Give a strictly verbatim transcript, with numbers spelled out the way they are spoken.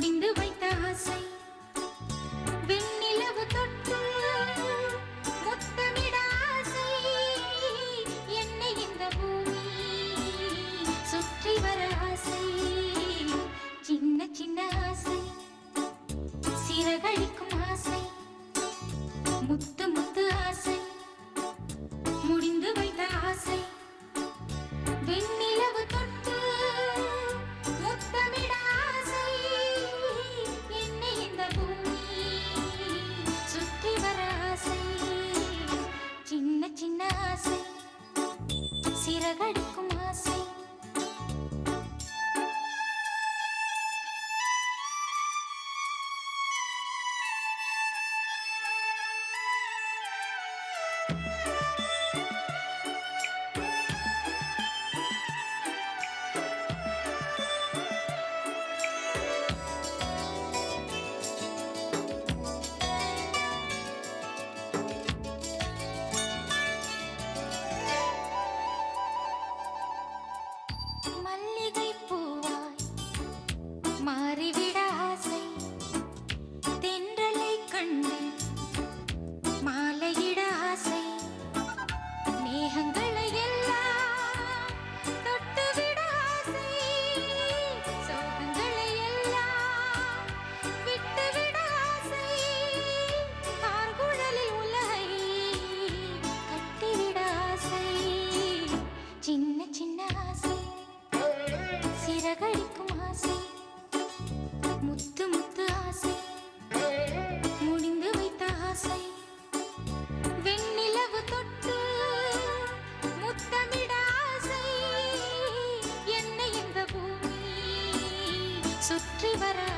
முடிந்து வைத்த ஆசை வெண்ணிலவு தொட்டு முத்தமிட ஆசை என்னை இந்த பூமி சுற்றி வர ஆசை சின்ன சின்ன ஆசை சிறகடிக்கும் ஆசை முத்து முத்து ஆசை முடிந்து வைத்த ஆசை வெண்ணிலவு தொட்டு முத்தமிட ஆசை என்னை இந்த பூமி சுற்றி வர ஆசை சின்ன சின்ன ஆசை சிறகடிக்கும் ஆசை மல்லிகை பூவாய் மாறிவிட ஆசை தென்றலை கண்டு மாலையிட ஆசை மேகங்களை எல்லாம் தொட்டுவிட ஆசை சோகங்களை எல்லாம் விட்டுவிட ஆசை கார்குழலில் உலகை கட்டிவிட ஆசை சின்ன சின்ன ஆசை சிறகடிக்கும் ஆசை முத்து முத்து ஆசை முடிந்து வைத்த ஆசை வெண்ணிலவு தொட்டு முத்தமிட ஆசை என்னை இந்த பூமி சுற்றி வர